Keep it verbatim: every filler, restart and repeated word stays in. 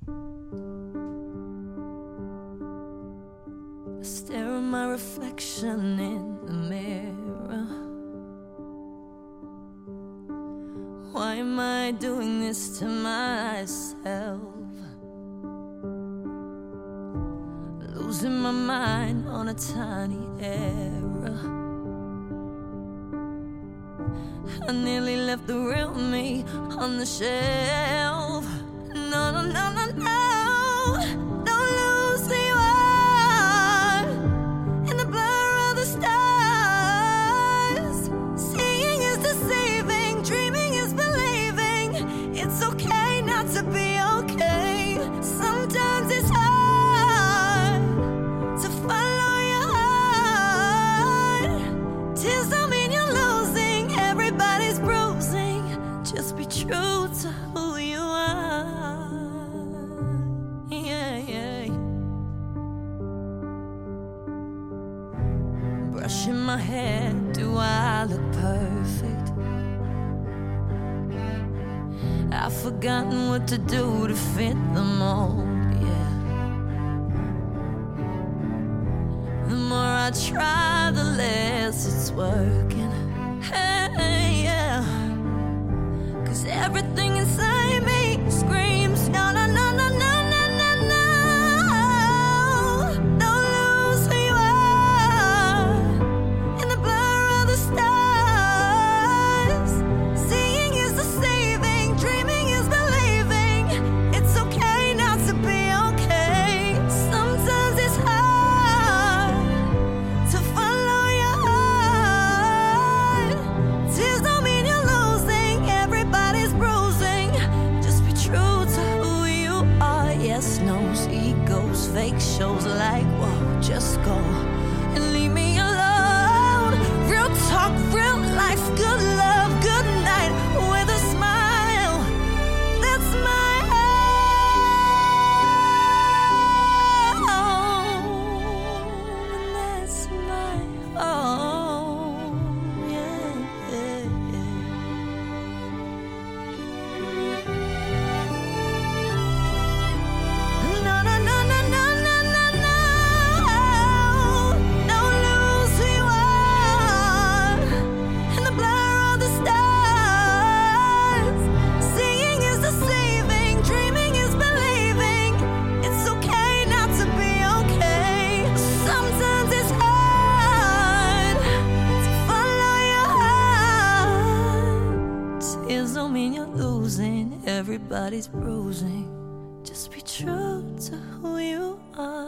I stare at my reflection in the mirror. Why am I doing this to myself? Losing my mind on a tiny error. I nearly left the real me on the shelf. No, no, no, no, no. Don't lose who you are in the blur of the stars. Seeing is deceiving, dreaming is believing. It's okay not to be okay. Sometimes it's hard to follow your heart. Tears don't mean you're losing, everybody's bruising. Just be true to who you are. Yeah, yeah. Brushing my hair, do I look perfect? I've forgotten what to do to fit the mold, yeah. The more I try, the less it's working. Hey, yeah. Cause everything inside me screams, no, no, no, no, no, no, no, no. Don't lose who you are in the blur of the stars. Seeing is deceiving, dreaming is believing. It's okay not to be okay. Sometimes it's hard to follow your heart. Tears don't mean you're losing, everybody's bruising. Just be true to who you are. Yes, no's, egos, fake shows like, whoa, just go and leave me alone. Real talk, real life, good love, good night with a smile. That's my home. That's my home. Yeah, yeah, yeah. No, no, no, no, no, no, no, no. Don't lose who you are in the blur of the stars. Seeing is deceiving, dreaming is believing. It's okay not to be okay. Sometimes it's hard to follow your heart. Tears don't mean you're losing, everybody's bruising. Just be true to who you are.